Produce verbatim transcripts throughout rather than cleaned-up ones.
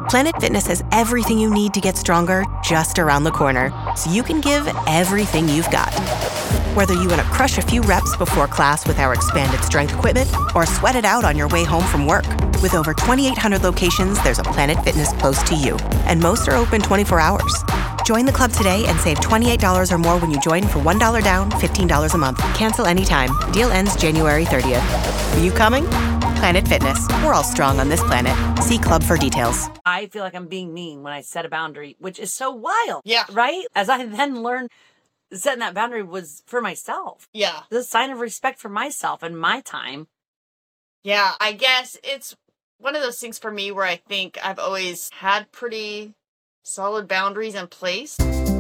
Planet Fitness has everything you need to get stronger just around the corner, so you can give everything you've got. Whether you want to crush a few reps before class with our expanded strength equipment or sweat it out on your way home from work. With over twenty-eight hundred locations, there's a Planet Fitness close to you, and most are open twenty-four hours. Join the club today and save twenty-eight dollars or more when you join for one dollar down, fifteen dollars a month. Cancel anytime. Deal ends January thirtieth. Are you coming? Planet Fitness. We're all strong on this planet. See club for details. I feel like I'm being mean when I set a boundary, which is so wild. Yeah. Right? As I then learned, setting that boundary was for myself. Yeah. The sign of respect for myself and my time. Yeah, I guess it's one of those things for me where I think I've always had pretty solid boundaries in place.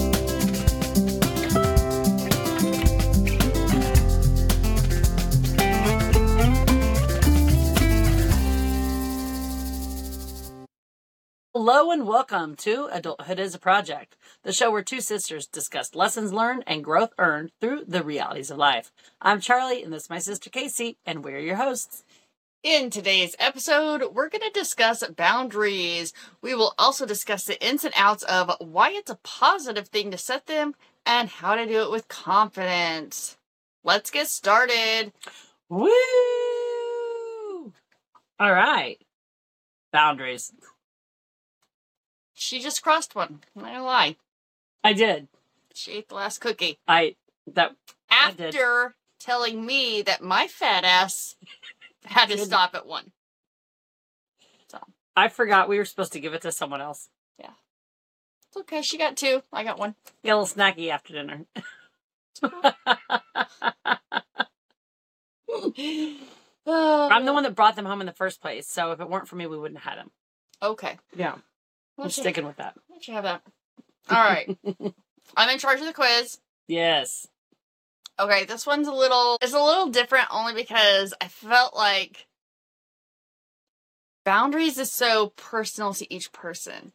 Hello and welcome to Adulthood is a Project, the show where two sisters discuss lessons learned and growth earned through the realities of life. I'm Charlie, and this is my sister Casey, and we're your hosts. In today's episode, we're going to discuss boundaries. We will also discuss the ins and outs of why it's a positive thing to set them and how to do it with confidence. Let's get started. Woo! All right. Boundaries. She just crossed one. I'm not gonna lie. I did. She ate the last cookie. I, that, After I did. telling me that my fat ass had to stop at one. So I forgot we were supposed to give it to someone else. yeah. It's okay. She got two. I got one. Get a little snacky after dinner. I'm the one that brought them home in the first place, so if it weren't for me, we wouldn't have had them. Okay. Yeah. I'm Let you- sticking with that. Let you have that. All right. I'm in charge of the quiz. Yes. Okay, this one's a little, it's a little different only because I felt like boundaries is so personal to each person.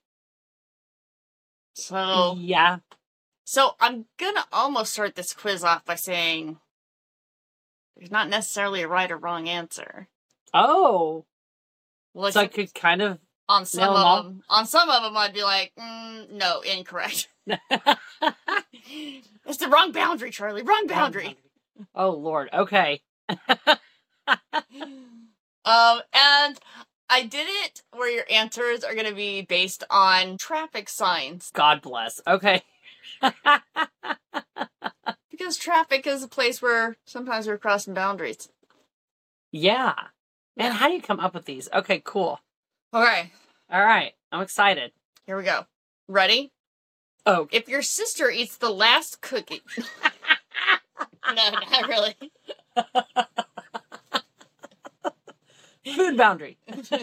So, Yeah. so I'm gonna almost start this quiz off by saying there's not necessarily a right or wrong answer. Oh. Like, So I could kind of... on some nail 'em of all? them, on some of them I'd be like, mm, no, incorrect. It's the wrong boundary, Charlie. Wrong boundary. Oh, Lord. Okay. Um, and I did it where your answers are going to be based on traffic signs. God bless. Okay. Because traffic is a place where sometimes we're crossing boundaries. Yeah. Man, how do you come up with these? Okay, cool. Okay, All right. I'm excited. here we go. Ready? Oh. If your sister eats the last cookie... No, not really. Food boundary.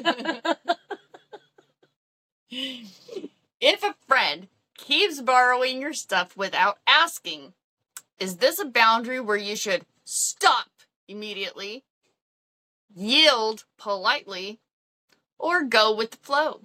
If a friend keeps borrowing your stuff without asking, is this a boundary where you should stop immediately, yield politely, or go with the flow?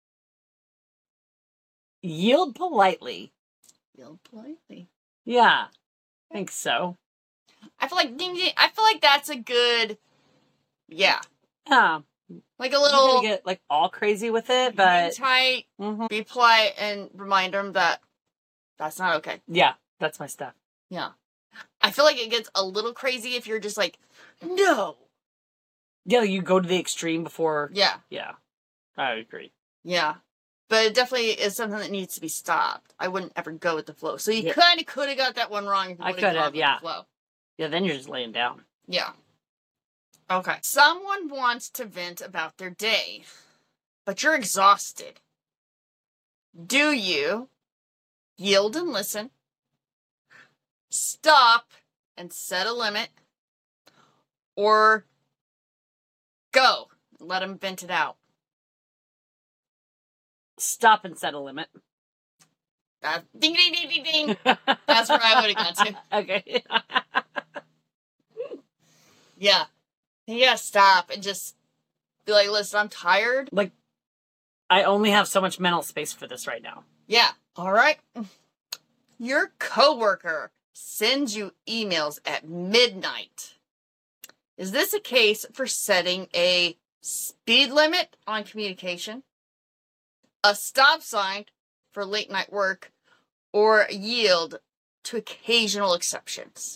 Yield politely. Yield politely. Yeah. I think so. I feel like ding, ding, I feel like that's a good, yeah, Yeah. like a I'm little gonna get like all crazy with it, hang but tight, Mhm. be polite, and remind them that that's not okay. yeah, that's my stuff. Yeah, I feel like it gets a little crazy if you're just like, no. Yeah, you go to the extreme before. Yeah, Yeah, I agree. yeah, but it definitely is something that needs to be stopped. I wouldn't ever go with the flow. So you Yeah. kind of could have got that one wrong. If you I would've could gone have, with yeah. The flow. Yeah, then you're just laying down. Yeah. Okay. Someone wants to vent about their day, but you're exhausted. Do you yield and listen, stop and set a limit, or go and let them vent it out? Stop and set a limit. Uh, ding, ding, ding, ding, ding. That's where I would have gone to. Okay. Yeah. You gotta stop and just be like, listen, I'm tired. Like, I only have so much mental space for this right now. Yeah. All right. Your coworker sends you emails at midnight. Is this a case for setting a speed limit on communication? a stop sign for late night work, or yield to occasional exceptions?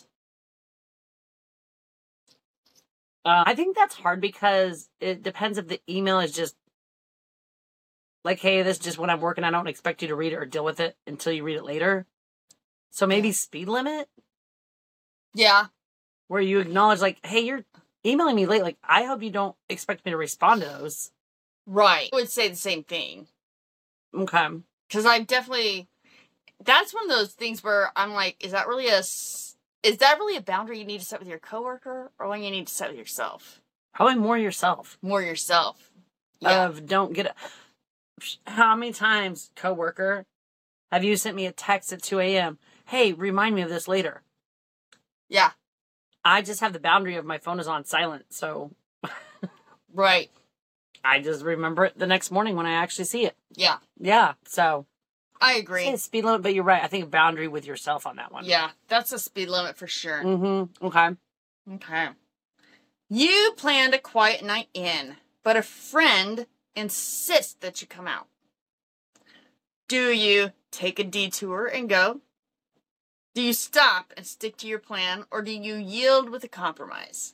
Uh, I think that's hard because it depends if the email is just like, hey, this is just when I'm working. I don't expect you to read it or deal with it until you read it later. So maybe speed limit? Yeah. Where you acknowledge, like, hey, you're emailing me late. Like, I hope you don't expect me to respond to those. Right. I would say the same thing. Okay. Because I've definitely... That's one of those things where I'm like, is that really a... Is that really a boundary you need to set with your coworker, or one you need to set with yourself? Probably more yourself. More yourself. Yeah. Of don't get... A, how many times, coworker, have you sent me a text at two a.m.? Hey, remind me of this later. Yeah. I just have the boundary of my phone is on silent, so... Right. I just remember it the next morning when I actually see it. Yeah. Yeah, so... I agree. Say speed limit, but you're right. I think a boundary with yourself on that one. Yeah, that's a speed limit for sure. Mm-hmm. Okay. Okay. You planned a quiet night in, but a friend insists that you come out. Do you take a detour and go? Do you stop and stick to your plan, or do you yield with a compromise?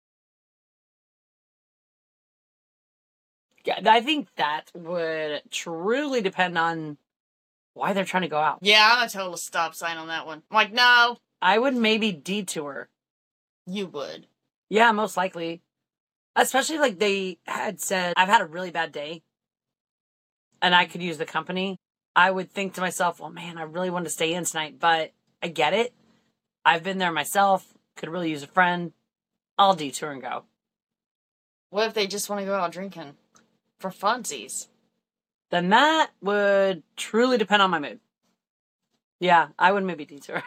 Yeah, I think that would truly depend on why they're trying to go out. Yeah, I'm a total stop sign on that one. I'm like, no. I would maybe detour. You would. Yeah, most likely. Especially like they had said, I've had a really bad day and I could use the company. I would think to myself, well, man, I really wanted to stay in tonight, but I get it. I've been there myself. Could really use a friend. I'll detour and go. What if they just want to go out drinking for funsies? Then that would truly depend on my mood. Yeah, I would maybe detour.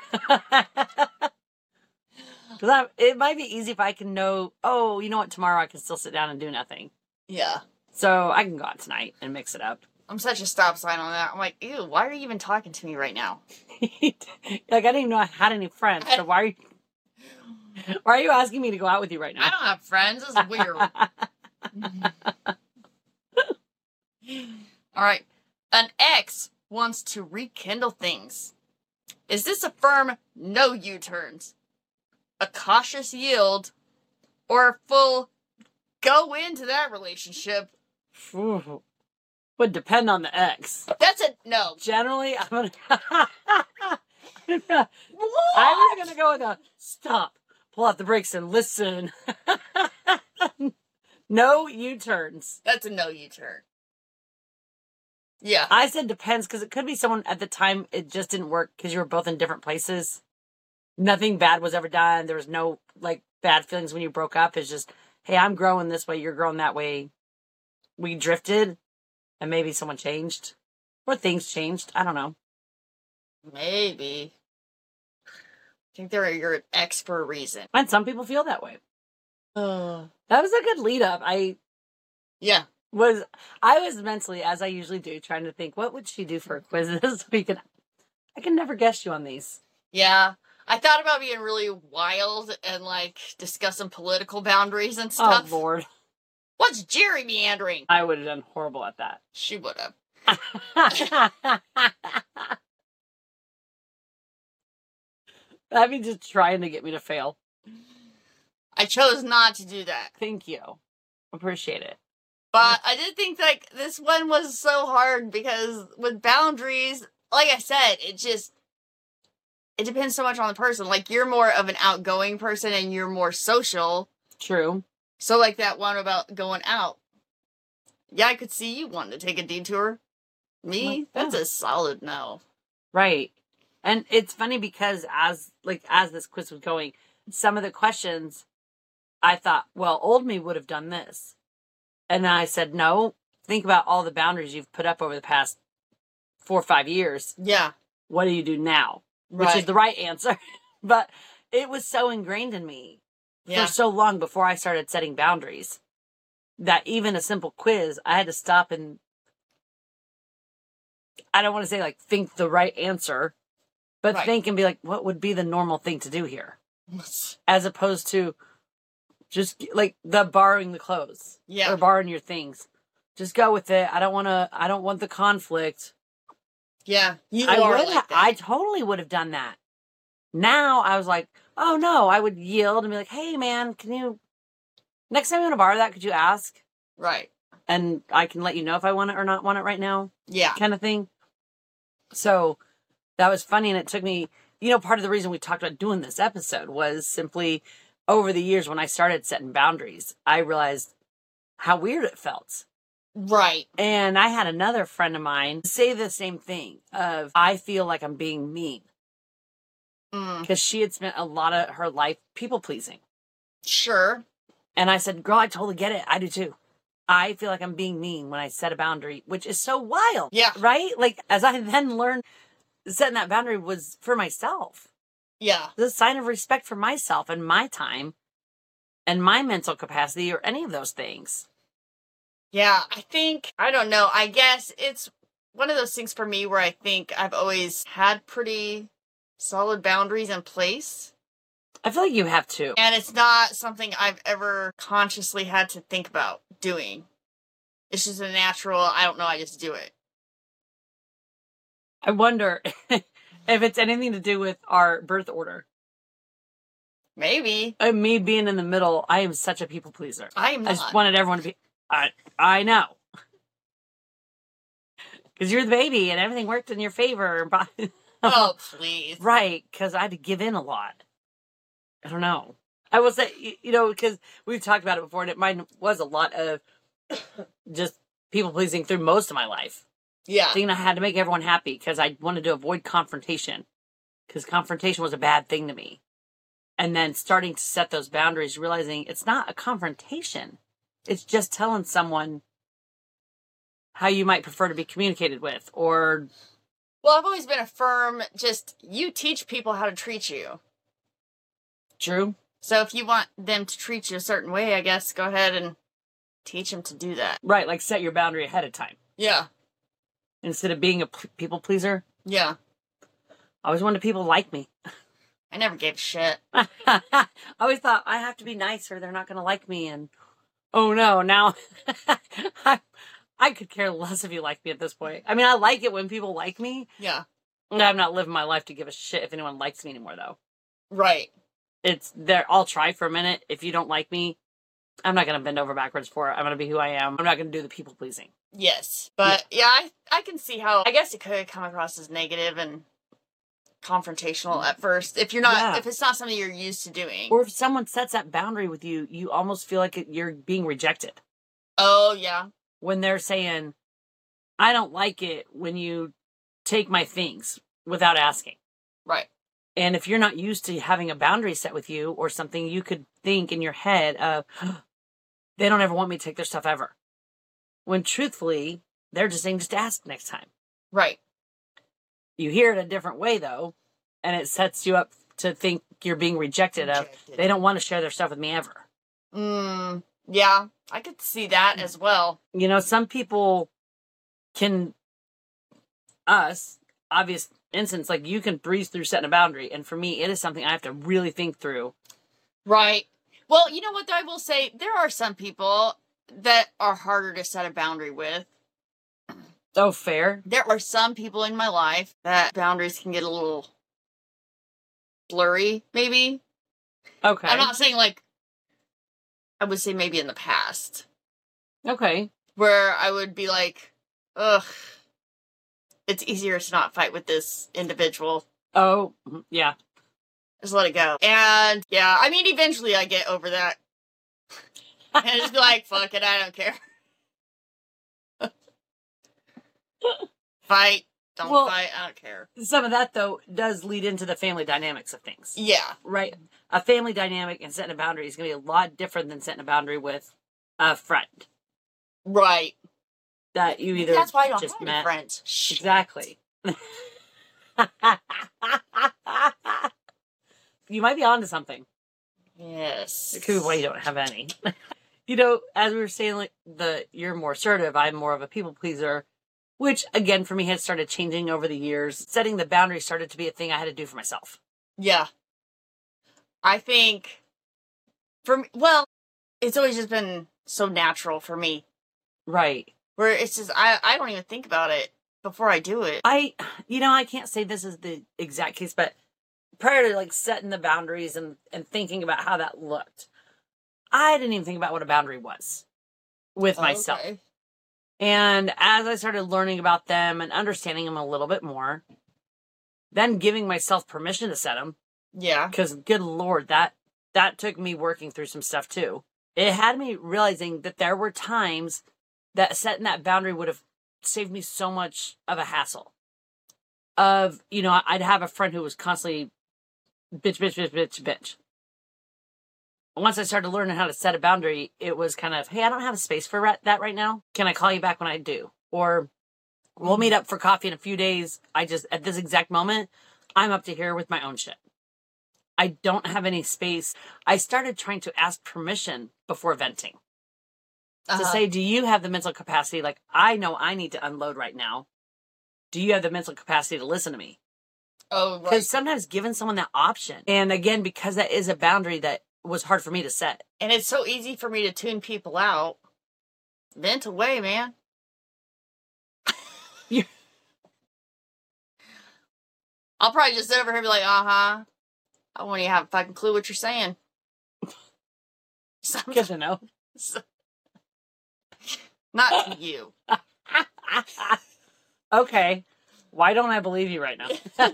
Because it might be easy if I can know, oh, you know what, tomorrow I can still sit down and do nothing. Yeah. So I can go out tonight and mix it up. I'm such a stop sign on that. I'm like, ew, why are you even talking to me right now? Like, I didn't even know I had any friends. So why are you, why are you asking me to go out with you right now? I don't have friends. This is weird. All right. An ex wants to rekindle things. Is this a firm no U-turns, a cautious yield, or a full go into that relationship? Ooh. Would depend on the ex. That's a no. Generally, I'm gonna. I was gonna go with a stop, pull out the brakes, and listen. No U-turns. That's a no U-turn. Yeah. I said depends because it could be someone at the time it just didn't work because you were both in different places. Nothing bad was ever done. There was no like bad feelings when you broke up. It's just, hey, I'm growing this way, you're growing that way. We drifted. And maybe someone changed. Or things changed. I don't know. Maybe. I think they're your ex for a reason. And some people feel that way. Uh, that was a good lead up. I yeah. was I was mentally, as I usually do, trying to think, what would she do for a quiz this week? And I can never guess you on these. Yeah. I thought about being really wild and like discussing political boundaries and stuff. Oh Lord. What's Jerry meandering? I would have done horrible at that. She would have. That'd be just trying to get me to fail. I chose not to do that. Thank you. Appreciate it. But I did think like this one was so hard because with boundaries, like I said, it just, it depends so much on the person. Like you're more of an outgoing person and you're more social. True. So, like that one about going out. Yeah, I could see you wanting to take a detour. Me? Like, that's yeah. a solid no. Right. And it's funny because as, like, as this quiz was going, some of the questions, I thought, well, old me would have done this. And I said, no, think about all the boundaries you've put up over the past four or five years. Yeah. What do you do now? Right. Which is the right answer. But it was so ingrained in me. Yeah. For so long before I started setting boundaries that even a simple quiz, I had to stop and I don't want to say like think the right answer, but right. think and be like, what would be the normal thing to do here? As opposed to just like the borrowing the clothes yeah. or borrowing your things. Just go with it. I don't want to, I don't want the conflict. Yeah. You I are would like ha- that. I totally would have done that. Now I was like, oh no, I would yield and be like, hey man, can you, next time you want to borrow that, could you ask? Right. And I can let you know if I want it or not want it right now. Yeah. Kind of thing. So that was funny. And it took me, you know, part of the reason we talked about doing this episode was simply over the years when I started setting boundaries, I realized how weird it felt. Right. And I had another friend of mine say the same thing of, I feel like I'm being mean. Mm. Because she had spent a lot of her life people pleasing. Sure. And I said, girl, I totally get it. I do too. I feel like I'm being mean when I set a boundary, which is so wild. Yeah. Right? Like, as I then learned, setting that boundary was for myself. Yeah. It's a sign of respect for myself and my time and my mental capacity or any of those things. Yeah. I think, I don't know. I guess it's one of those things for me where I think I've always had pretty solid boundaries in place. I feel like you have to. And it's not something I've ever consciously had to think about doing. It's just a natural, I don't know, I just do it. I wonder if it's anything to do with our birth order. Maybe. And me being in the middle, I am such a people pleaser. I am I not. just wanted everyone to be, I, I know. Because you're the baby and everything worked in your favor. Oh, please. Right, because I had to give in a lot. I don't know. I will say, you, you know, because we've talked about it before, and it mine was a lot of just people pleasing through most of my life. Yeah. Thinking I had to make everyone happy because I wanted to avoid confrontation. Because confrontation was a bad thing to me. And then starting to set those boundaries, realizing it's not a confrontation. It's just telling someone how you might prefer to be communicated with, or... Well, I've always been a firm, just, you teach people how to treat you. True. So if you want them to treat you a certain way, I guess, go ahead and teach them to do that. Right, like set your boundary ahead of time. Yeah. Instead of being a p- people pleaser. Yeah. I always wanted people to like me. I never gave a shit. I always thought I have to be nice or they're not going to like me. And oh no, now I, I could care less if you like me at this point. I mean, I like it when people like me. Yeah. I'm not living my life to give a shit if anyone likes me anymore, though. Right. It's there. I'll try for a minute. If you don't like me, I'm not going to bend over backwards for it. I'm going to be who I am. I'm not going to do the people pleasing. Yes. But yeah, I, I can see how, I guess it could come across as negative and confrontational at first. If you're not, Yeah. if it's not something you're used to doing. Or if someone sets that boundary with you, you almost feel like it, you're being rejected. Oh, yeah. When they're saying, I don't like it when you take my things without asking. Right. And if you're not used to having a boundary set with you or something, you could think in your head of, they don't ever want me to take their stuff ever. When truthfully, they're just saying, just ask next time. Right. You hear it a different way, though, and it sets you up to think you're being rejected, Rejected. of, they don't want to share their stuff with me ever. Mm, yeah, I could see that as well. You know, some people can, us, obvious instance, like you can breeze through setting a boundary. And for me, it is something I have to really think through. Right. Well, you know what, though, I will say, there are some people that are harder to set a boundary with. Oh, fair. There are some people in my life that boundaries can get a little blurry, maybe. Okay. I'm not saying like, I would say maybe in the past, Okay. where I would be like, ugh, it's easier to not fight with this individual. Oh, mhm, yeah. Just let it go. And yeah, I mean, eventually I get over that. And just be like, fuck it, I don't care. Fight, don't Well- fight, I don't care. Some of that, though, does lead into the family dynamics of things. Yeah. Right? A family dynamic and setting a boundary is going to be a lot different than setting a boundary with a friend Right. that you either That's why I don't just have any met. friends. Shh. Exactly. You might be onto something. Yes. It could be why you don't have any. You know, as we were saying, like the you're more assertive, I'm more of a people pleaser, which again for me has started changing over the years. Setting the boundaries started to be a thing I had to do for myself. Yeah. I think, for me, well, it's always just been so natural for me. Right. Where it's just, I, I don't even think about it before I do it. I, you know, I can't say this is the exact case, but prior to like setting the boundaries and, and thinking about how that looked, I didn't even think about what a boundary was with myself. Okay. And as I started learning about them and understanding them a little bit more, then giving myself permission to set them, Yeah. because good Lord, that, that took me working through some stuff too. It had me realizing that there were times that setting that boundary would have saved me so much of a hassle. Of, you know, I'd have a friend who was constantly bitch, bitch, bitch, bitch, bitch. Once I started learning how to set a boundary, it was kind of, hey, I don't have a space for re- that right now. Can I call you back when I do? Or we'll meet up for coffee in a few days. I just, at this exact moment, I'm up to here with my own shit. I don't have any space. I started trying to ask permission before venting. Uh-huh. To say, do you have the mental capacity? Like, I know I need to unload right now. Do you have the mental capacity to listen to me? Oh, right. Because sometimes giving someone that option. And again, because that is a boundary that was hard for me to set. And it's so easy for me to tune people out. Vent away, man. You- I'll probably just sit over here and be like, uh-huh. I won't even have a fucking clue what you're saying. Good to know. Not to you. Okay. Why don't I believe you right now?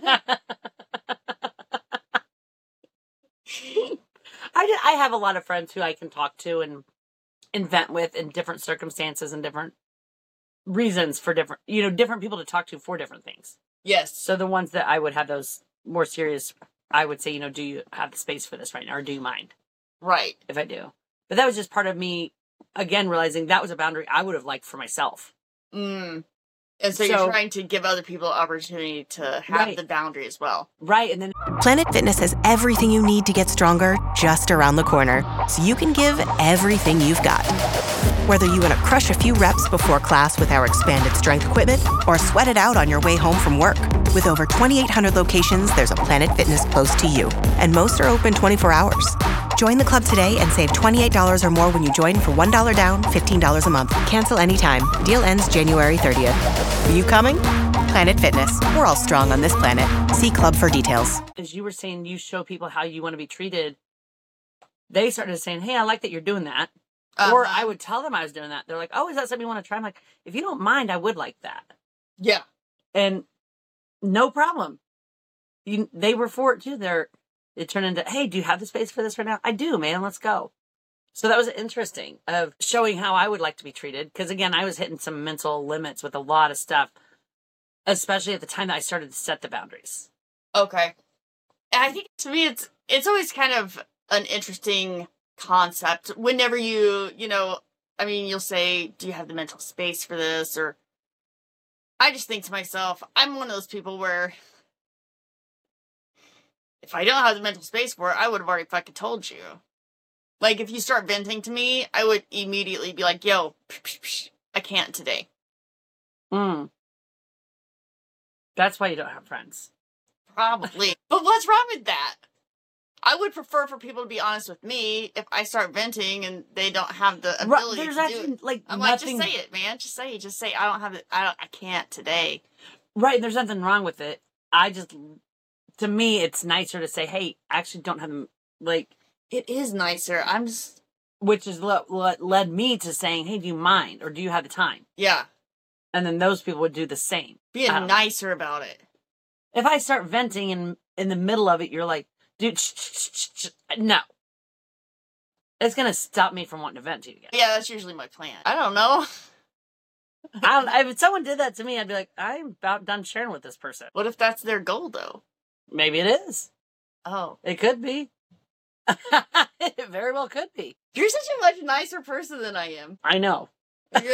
I, just, I have a lot of friends who I can talk to and, and vent with in different circumstances and different reasons for different, you know, different people to talk to for different things. Yes. So the ones that I would have those more serious, I would say, you know, do you have the space for this right now, or do you mind? Right. If I do. But that was just part of me, again, realizing that was a boundary I would have liked for myself. Mm. And so, So- you're trying to give other people opportunity to have Right. the boundary as well. Right. And then Planet Fitness has everything you need to get stronger just around the corner, so you can give everything you've got. Whether you want to crush a few reps before class with our expanded strength equipment or sweat it out on your way home from work. With over twenty-eight hundred locations, there's a Planet Fitness close to you, and most are open twenty-four hours. Join the club today and save twenty-eight dollars or more when you join for one dollar down, fifteen dollars a month. Cancel anytime. Deal ends January thirtieth. Are you coming? Planet Fitness. We're all strong on this planet. See club for details. as you were saying, you show people how you want to be treated. They started saying, hey, I like that you're doing that. Uh-huh. Or I would tell them I was doing that. They're like, oh, is that something you want to try? I'm like, if you don't mind, I would like that. Yeah. And no problem. You, they were for it too. They're, it turned into, hey, do you have the space for this right now? I do, man. Let's go. So that was interesting of showing how I would like to be treated. Because again, I was hitting some mental limits with a lot of stuff, especially at the time that I started to set the boundaries. Okay. And I think to me, it's it's always kind of an interesting concept. Whenever you, you know, I mean, you'll say, do you have the mental space for this? Or I just think to myself, I'm one of those people where if I don't have the mental space for it, I would have already fucking told you. Like, if you start venting to me, I would immediately be like, yo, psh, psh, psh, I can't today. Mm. That's why you don't have friends. Probably. But what's wrong with that? I would prefer for people to be honest with me if I start venting and they don't have the Right, ability there's to do actually, it. like, I'm nothing... like, just say it, man. Just say it. Just say, I don't have it. I don't, I can't today. Right, there's nothing wrong with it. I just, to me, it's nicer to say, hey, I actually don't have, like... It is nicer. I'm just... Which is what, what led me to saying, hey, do you mind? Or do you have the time? Yeah. And then those people would do the same. Being Um, nicer about it. If I start venting and in the middle of it, you're like, dude, shh, shh, shh, shh. No. It's going to stop me from wanting to vent to you again. Yeah, that's usually my plan. I don't know. I don't, if someone did that to me, I'd be like, I'm about done sharing with this person. What if that's their goal, though? Maybe it is. Oh. It could be. It very well could be. You're such a much nicer person than I am. I know. You're-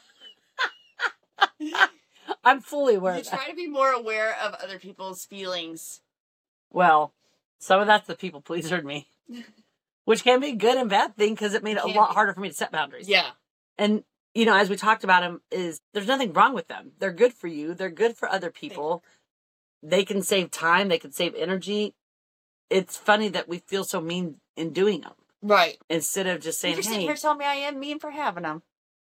I'm fully aware you of that. try to be more aware of other people's feelings. Well, some of that's the people pleaser in me, which can be a good and bad thing because it made it a Can lot be. harder for me to set boundaries. Yeah. And, you know, as we talked about them, is there's nothing wrong with them. They're good for you. They're good for other people. They can save time. They can save energy. It's funny that we feel so mean in doing them Right. instead of just saying, You're sitting hey, here telling me I am mean for having them.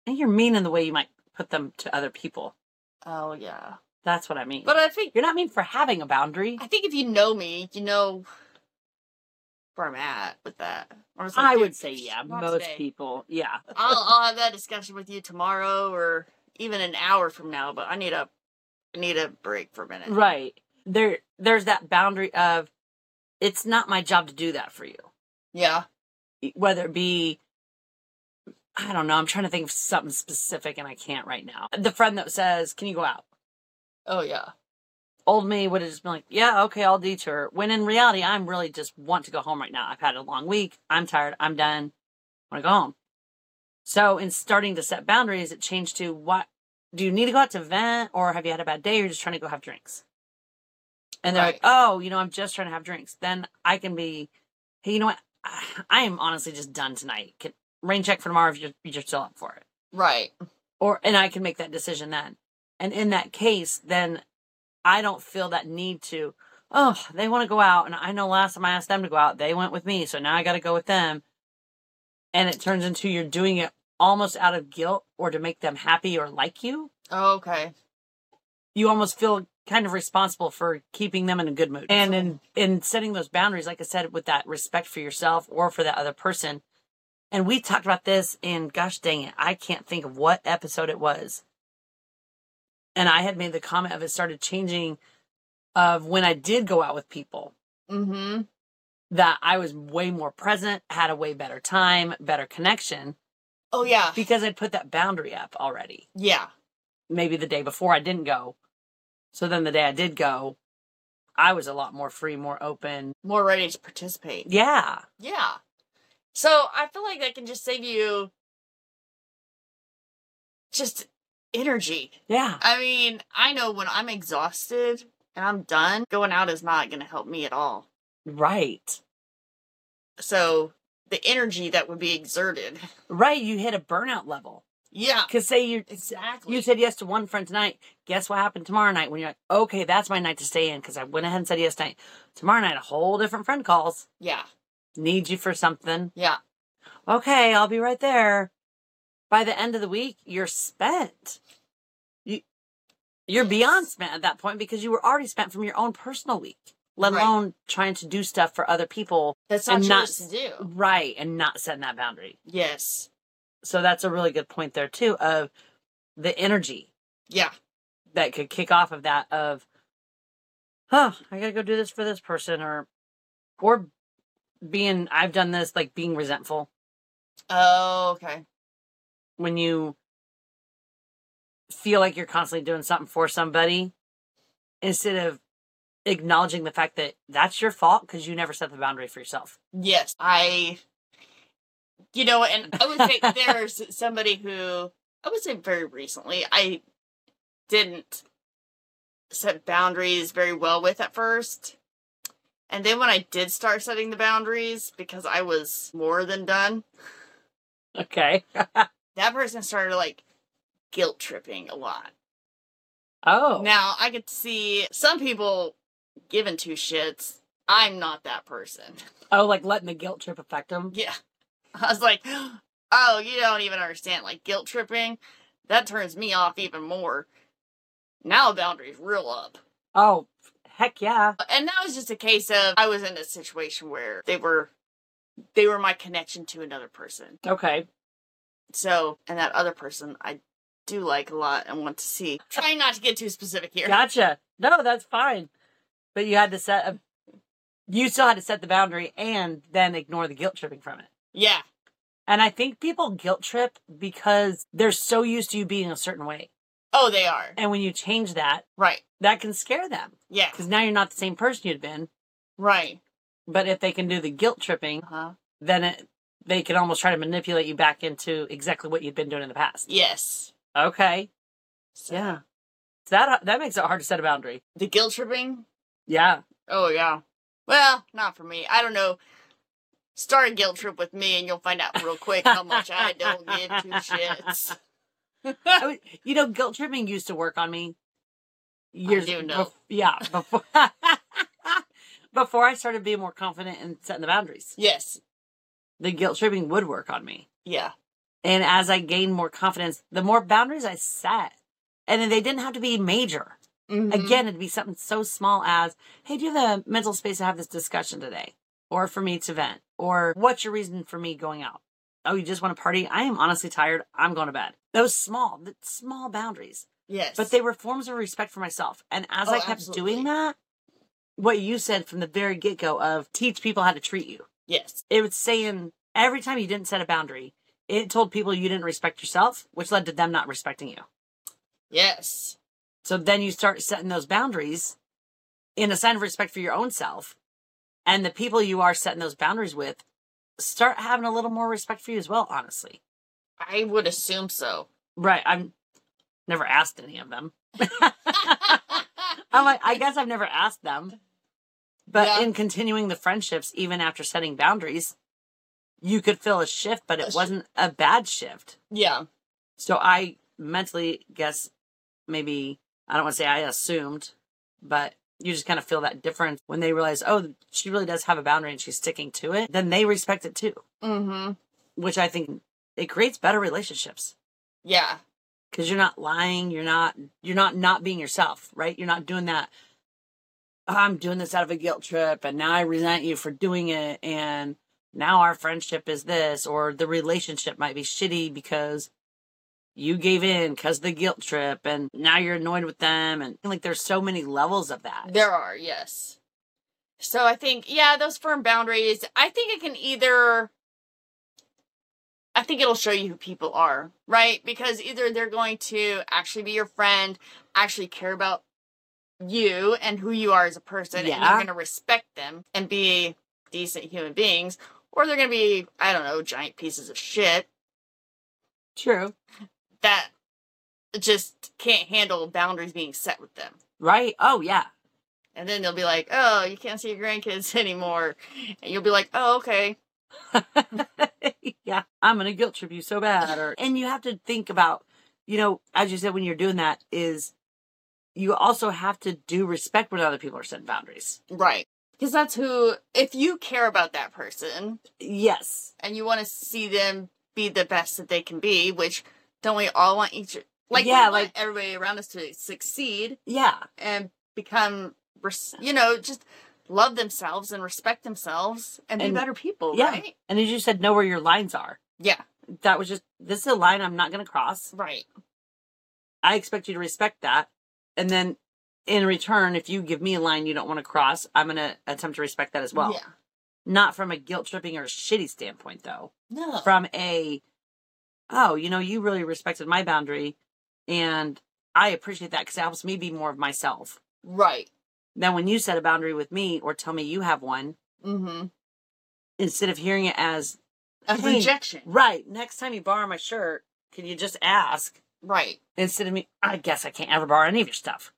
And you're mean in the way you might put them to other people. Oh, yeah. That's what I mean. But I think... You're not mean for having a boundary. I think if you know me, you know where I'm at with that. Or it's like, I dude, would say, yeah, not most today. people, yeah. I'll, I'll have that discussion with you tomorrow or even an hour from now, but I need a, I need a break for a minute. Right. There, there's that boundary of, it's not my job to do that for you. Yeah. Whether it be, I don't know, I'm trying to think of something specific and I can't right now. The friend that says, can you go out? Oh, yeah. Old me would have just been like, yeah, okay, I'll detour. When in reality, I'm really just want to go home right now. I've had a long week. I'm tired. I'm done. I want to go home. So in starting to set boundaries, it changed to, what do you need to go out to vent, or have you had a bad day? Or you're just trying to go have drinks. And they're Right. like, oh, you know, I'm just trying to have drinks. Then I can be, hey, you know what? I am honestly just done tonight. Can, rain check for tomorrow if you're, you're still up for it. Right. Or, and I can make that decision then. And in that case, then I don't feel that need to, oh, they want to go out. And I know last time I asked them to go out, they went with me. So now I got to go with them. And it turns into you're doing it almost out of guilt or to make them happy or like you. Oh, okay. You almost feel kind of responsible for keeping them in a good mood. And in, in setting those boundaries, like I said, with that respect for yourself or for that other person. And we talked about this in, gosh dang it, I can't think of what episode it was. And I had made the comment of it started changing of when I did go out with people. Mm-hmm. That I was way more present, had a way better time, better connection. Oh, yeah. Because I'd put that boundary up already. Yeah. Maybe the day before I didn't go. So then the day I did go, I was a lot more free, more open. More ready to participate. Yeah. Yeah. So I feel like that can just save you just energy. Yeah. I mean, I know when I'm exhausted and I'm done, going out is not going to help me at all. Right. So the energy that would be exerted. Right. You hit a burnout level. Yeah. Because say you Exactly. you said yes to one friend tonight. Guess what happened tomorrow night when you're like, okay, that's my night to stay in because I went ahead and said yes tonight. Tomorrow night, a whole different friend calls. Yeah. Need you for something. Yeah. Okay, I'll be right there. By the end of the week, you're spent. You, you're Yes. beyond spent at that point because you were already spent from your own personal week, let Right. alone trying to do stuff for other people. That's not and yours to do. Right, and not setting that boundary. Yes. So that's a really good point there, too, of the energy Yeah. that could kick off of that of, huh, I gotta go do this for this person, or, or being, I've done this, like being resentful. Oh, okay. When you feel like you're constantly doing something for somebody instead of acknowledging the fact that that's your fault because you never set the boundary for yourself. Yes. I, you know, and I would say there's somebody who, I would say very recently, I didn't set boundaries very well with at first. And then when I did start setting the boundaries, because I was more than done, Okay. that person started like guilt tripping a lot. Oh. Now, I could see some people giving two shits. I'm not that person. Oh, like letting the guilt trip affect them? Yeah. I was like, oh, you don't even understand. Like, guilt tripping, that turns me off even more. Now, boundaries real up. Oh, heck yeah. And that was just a case of, I was in a situation where they were, they were my connection to another person. Okay. So, and that other person, I do like a lot and want to see. Trying not to get too specific here. Gotcha. No, that's fine. But you had to set a, you still had to set the boundary and then ignore the guilt tripping from it. Yeah. And I think people guilt trip because they're so used to you being a certain way. Oh, they are. And when you change that, Right. that can scare them. Yeah. Because now you're not the same person you'd been. Right. But if they can do the guilt tripping, Uh-huh. then it, they can almost try to manipulate you back into exactly what you'd been doing in the past. Yes. Okay. So, Yeah. So that, that makes it hard to set a boundary. The guilt tripping? Yeah. Oh, yeah. Well, not for me. I don't know. Start a guilt trip with me and you'll find out real quick how much I don't give two shits. I would, you know, guilt tripping used to work on me. Years, do know. bef- yeah, before before I started being more confident in setting the boundaries, Yes. the guilt tripping would work on me. Yeah. And as I gained more confidence, the more boundaries I set. And then they didn't have to be major. Mm-hmm. Again, it'd be something so small as, hey, do you have the mental space to have this discussion today? Or for me to vent? Or what's your reason for me going out? Oh, you just want to party? I am honestly tired. I'm going to bed. Those small, the small boundaries. Yes. But they were forms of respect for myself. And as Oh, I kept absolutely. doing that, what you said from the very get-go of teach people how to treat you. Yes. It was saying every time you didn't set a boundary, it told people you didn't respect yourself, which led to them not respecting you. Yes. So then you start setting those boundaries in a sign of respect for your own self. And the people you are setting those boundaries with start having a little more respect for you as well, honestly. I would assume so. Right. I've never asked any of them. I'm like, I guess I've never asked them. But Yeah. in continuing the friendships, even after setting boundaries, you could feel a shift, but it A sh- wasn't a bad shift. Yeah. So I mentally guess maybe, I don't want to say I assumed, but you just kind of feel that difference when they realize, oh, she really does have a boundary and she's sticking to it. Then they respect it too, Mm-hmm. which I think it creates better relationships Yeah. because you're not lying. You're not, you're not not being yourself, right? You're not doing that. "Oh, I'm doing this out of a guilt trip and now I resent you for doing it. And now our friendship is this, or the relationship might be shitty because you gave in because of the guilt trip and now you're annoyed with them. And like, there's so many levels of that. There are, yes. So I think, yeah, those firm boundaries, I think it can either, I think it'll show you who people are, right? Because either they're going to actually be your friend, actually care about you and who you are as a person, and Yeah. you're going to respect them and be decent human beings, or they're going to be, I don't know, giant pieces of shit True. that just can't handle boundaries being set with them. Right? Oh, yeah. And then they'll be like, oh, you can't see your grandkids anymore. And you'll be like, oh, okay. Yeah. I'm going to guilt trip you so bad. Or, and you have to think about, you know, as you said, when you're doing that is you also have to do respect when other people are setting boundaries. Right. Because that's who, if you care about that person Yes. and you want to see them be the best that they can be, which don't we all want each, like, we Yeah, want like- everybody around us to succeed Yeah. and become, res- you know, just love themselves and respect themselves and be And- better people, Yeah. right? And as you said, know where your lines are. Yeah. That was just, this is a line I'm not going to cross. Right. I expect you to respect that. And then in return, if you give me a line you don't want to cross, I'm going to attempt to respect that as well. Yeah. Not from a guilt tripping or a shitty standpoint, though. No. From a, oh, you know, you really respected my boundary. And I appreciate that because it helps me be more of myself. Right. Then when you set a boundary with me or tell me you have one, Mm-hmm. instead of hearing it as, A Hey, rejection. right, next time you borrow my shirt, can you just ask? Right. Instead of me, I guess I can't ever borrow any of your stuff.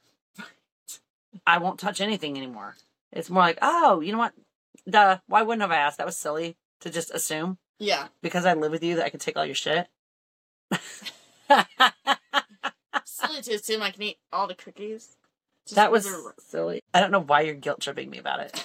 I won't touch anything anymore. It's more like, oh, you know what? Duh. Why wouldn't have I asked? That was silly to just assume Yeah. because I live with you that I can take all your shit. Silly to assume I can eat all the cookies. Just That was because silly. I don't know why you're guilt tripping me about it.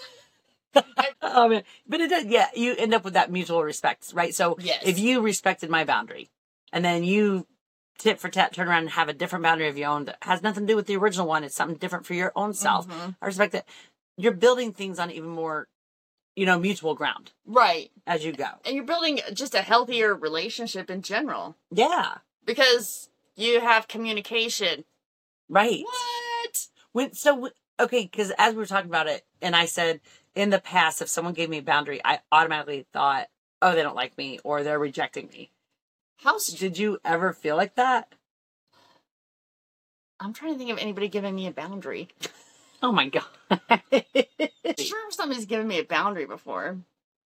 Oh man, but it does. Yeah, you end up with that mutual respect, right? So Yes. if you respected my boundary, and then you tit for tat turn around and have a different boundary of your own that has nothing to do with the original one, it's something different for your own self. Mhm. I respect that. You're building things on even more, you know, mutual ground Right. as you go. And you're building just a healthier relationship in general Yeah, because you have communication. right. What? When so okay, because as we were talking about it, and I said in the past, if someone gave me a boundary, I automatically thought, oh, they don't like me or they're rejecting me. How? St- Did you ever feel like that? I'm trying to think of anybody giving me a boundary. Oh my god. Sure, somebody's given me a boundary before.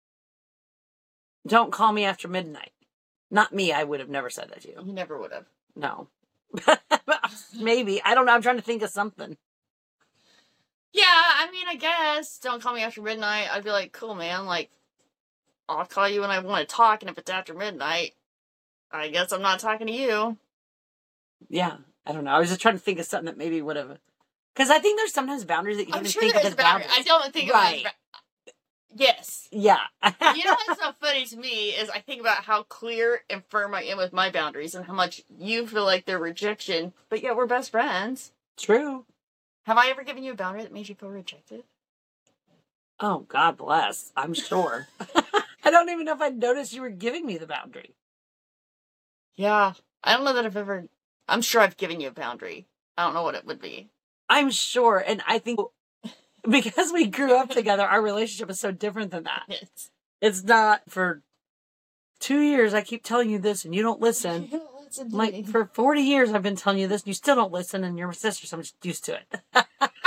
Don't call me after midnight. Not me, I would have never said that to you. You never would have. No. Maybe. I don't know. I'm trying to think of something. Yeah, I mean, I guess. Don't call me after midnight. I'd be like, cool, man. Like, I'll call you when I want to talk, and if it's after midnight, I guess I'm not talking to you. Yeah. I don't know. I was just trying to think of something that maybe would have. Because I think there's sometimes boundaries that you don't I'm even sure think of there's as boundaries. boundaries. I don't think Right. of it Yes. Yeah. You know what's so funny to me is I think about how clear and firm I am with my boundaries and how much you feel like they're rejection, but yet we're best friends. True. Have I ever given you a boundary that made you feel rejected? Oh, God bless. I'm sure. I don't even know if I noticed you were giving me the boundary. Yeah. I don't know that I've ever... I'm sure I've given you a boundary. I don't know what it would be. I'm sure. And I think because we grew up together, our relationship is so different than that. Yes. It's not for two years, I keep telling you this and you don't listen. You don't listen to Like, me. for forty years, I've been telling you this and you still don't listen and you're my sister, so I'm just used to it.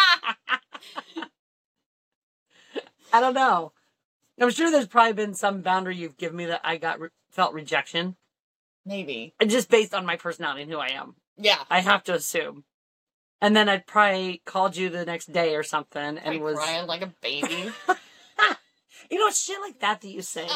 I don't know. I'm sure there's probably been some boundary you've given me that I got re- felt rejection. Maybe. Just based on my personality and who I am. Yeah. I have to assume. And then I'd probably called you the next day or something and I was... crying like a baby. You know, shit like that that you say.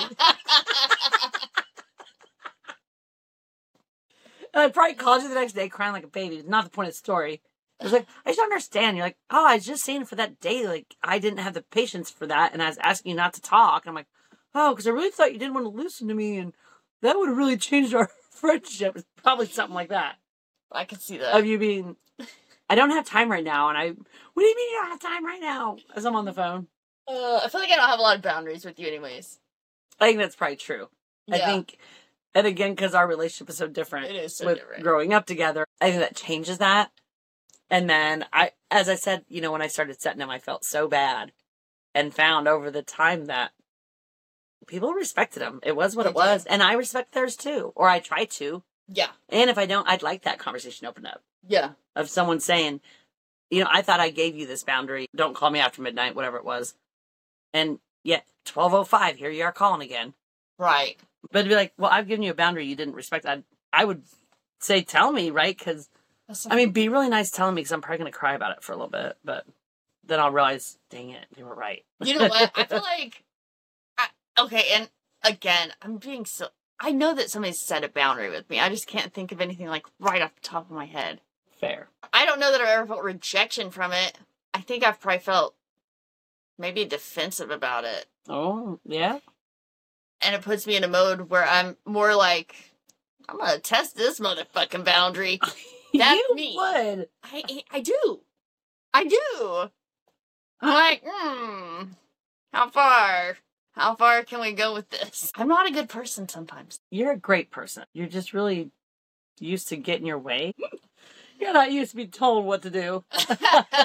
And I probably called you the next day crying like a baby. Not the point of the story. I was like, I just don't understand. You're like, oh, I was just saying for that day, like, I didn't have the patience for that, and I was asking you not to talk. And I'm like, oh, because I really thought you didn't want to listen to me, and that would have really changed our friendship. It's probably something like that. I can see that. Of you being, I don't have time right now, and I, what do you mean you don't have time right now? As I'm on the phone. Uh, I feel like I don't have a lot of boundaries with you anyways. I think that's probably true. I Yeah. think, and again, because our relationship is so different It is so with different. growing up together, I think that changes that. And then I, as I said, you know, when I started setting them, I felt so bad and found over the time that people respected them. It was what They it was. And I respect theirs too, or I try to. Yeah. And if I don't, I'd like that conversation opened up Yeah. of someone saying, you know, I thought I gave you this boundary. Don't call me after midnight, whatever it was. And yet twelve oh five, here you are calling again. Right. But it'd be like, well, I've given you a boundary you didn't respect. I I would say, tell me, right? Because, I mean, be really nice telling me because I'm probably going to cry about it for a little bit. But then I'll realize, dang it, you were right. You know what? I feel like, I, okay, and again, I'm being so, I know that somebody's set a boundary with me. I just can't think of anything like right off the top of my head. Fair. I don't know that I've ever felt rejection from it. I think I've probably felt maybe defensive about it. Oh, yeah? And it puts me in a mode where I'm more like, I'm going to test this motherfucking boundary. That's you me. would. I, I do. I do. I'm like, hmm, how far? How far can we go with this? I'm not a good person sometimes. You're a great person. You're just really used to getting your way. You're not used to be told what to do. That's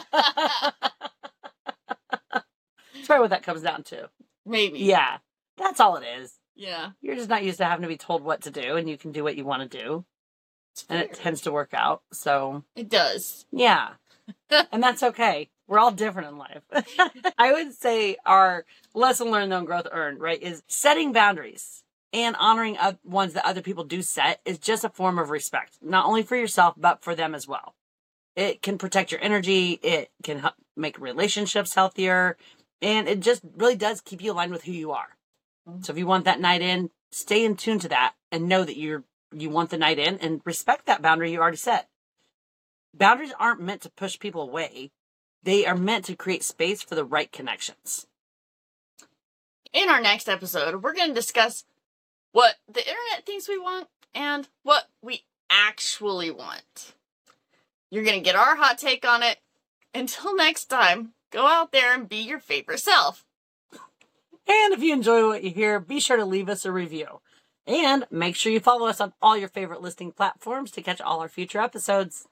probably what that comes down to. Maybe. Yeah. That's all it is. Yeah. You're just not used to having to be told what to do, and you can do what you want to do. It's And it weird. tends to work out. So, It does. yeah. And that's okay. We're all different in life. I would say our lesson learned, though, growth earned, right, is setting boundaries and honoring uh, ones that other people do set is just a form of respect, not only for yourself, but for them as well. It can protect your energy. It can help make relationships healthier. And it just really does keep you aligned with who you are. Mm-hmm. So if you want that night in, stay in tune to that and know that you're you want the night in and respect that boundary you already set. Boundaries aren't meant to push people away. They are meant to create space for the right connections. In our next episode, we're going to discuss what the internet thinks we want and what we actually want. You're going to get our hot take on it. Until next time, go out there and be your favorite self. And if you enjoy what you hear, be sure to leave us a review. And make sure you follow us on all your favorite listening platforms to catch all our future episodes.